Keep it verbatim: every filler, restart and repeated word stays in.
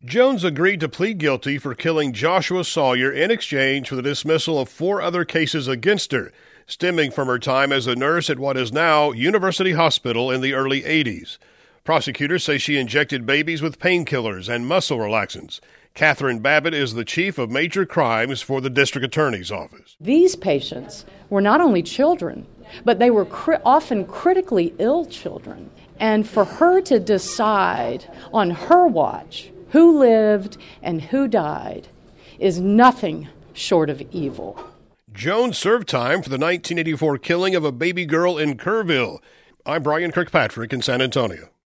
Jones agreed to plead guilty for killing Joshua Sawyer in exchange for the dismissal of four other cases against her, stemming from her time as a nurse at what is now University Hospital in the early eighties. Prosecutors say she injected babies with painkillers and muscle relaxants. Catherine Babbitt is the chief of major crimes for the district attorney's office. These patients were not only children, but they were cri- often critically ill children. And for her to decide on her watch who lived and who died is nothing short of evil. Jones served time for the nineteen eighty-four killing of a baby girl in Kerrville. I'm Brian Kirkpatrick in San Antonio.